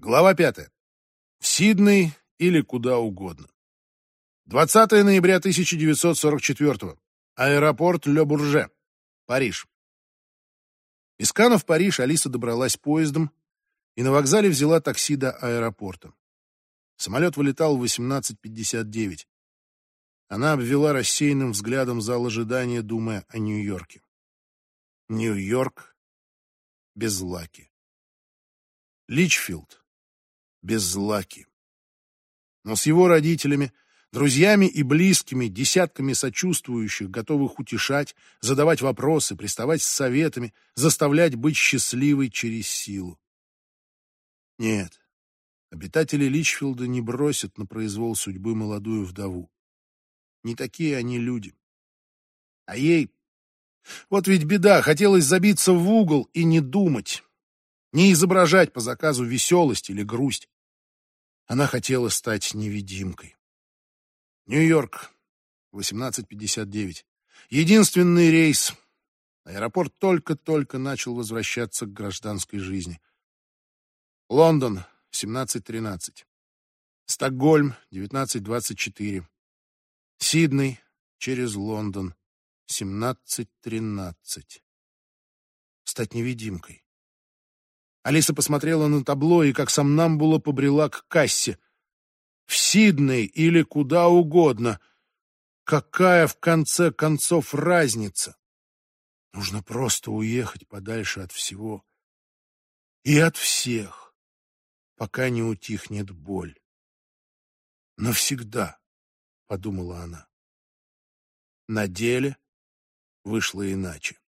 Глава 5. В Сидней или куда угодно. 20 ноября 1944. Аэропорт Ле-Бурже. Париж. Из Канна в Париж Алиса добралась поездом и на вокзале взяла такси до аэропорта. Самолет вылетал в 18:59. Она обвела рассеянным взглядом зал ожидания, думая о Нью-Йорке. Нью-Йорк без Лаки. Личфилд без Лаки. Но с его родителями, друзьями и близкими, десятками сочувствующих, готовых утешать, задавать вопросы, приставать с советами, заставлять быть счастливой через силу. Нет, обитатели Личфилда не бросят на произвол судьбы молодую вдову. Не такие они люди. А ей... Вот ведь беда, хотелось забиться в угол и не думать, не изображать по заказу веселость или грусть. Она хотела стать невидимкой. Нью-Йорк, 18:59. Единственный рейс. Аэропорт только-только начал возвращаться к гражданской жизни. Лондон, 17:13. Стокгольм, 19:24. Сидней через Лондон, 17:13. Стать невидимкой. Алиса посмотрела на табло и, как сомнамбула, побрела к кассе. В Сидней или куда угодно. Какая, в конце концов, разница? Нужно просто уехать подальше от всего и от всех, пока не утихнет боль. Навсегда, — подумала она. На деле вышло иначе.